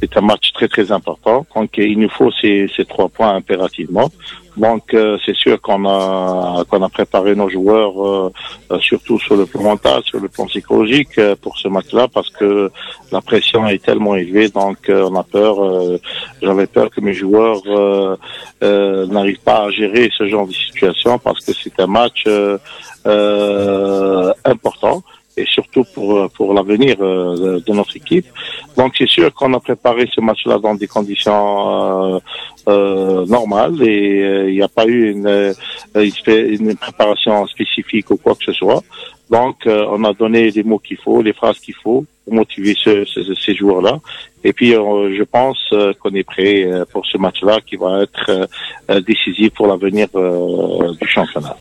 c'est un match très très important. Donc il nous faut ces 3 points impérativement. Donc c'est sûr qu'on a préparé nos joueurs surtout sur le plan mental, sur le plan psychologique pour ce match-là parce que la pression est tellement élevée. Donc on a peur. J'avais peur que mes joueurs n'arrivent pas à gérer ce genre de situation parce que c'est un match important. Et surtout pour l'avenir de notre équipe. Donc c'est sûr qu'on a préparé ce match-là dans des conditions normales et il n'y a pas eu une préparation spécifique ou quoi que ce soit. Donc on a donné les mots qu'il faut, les phrases qu'il faut pour motiver ces joueurs-là. Et puis je pense qu'on est prêt pour ce match-là qui va être décisif pour l'avenir du championnat.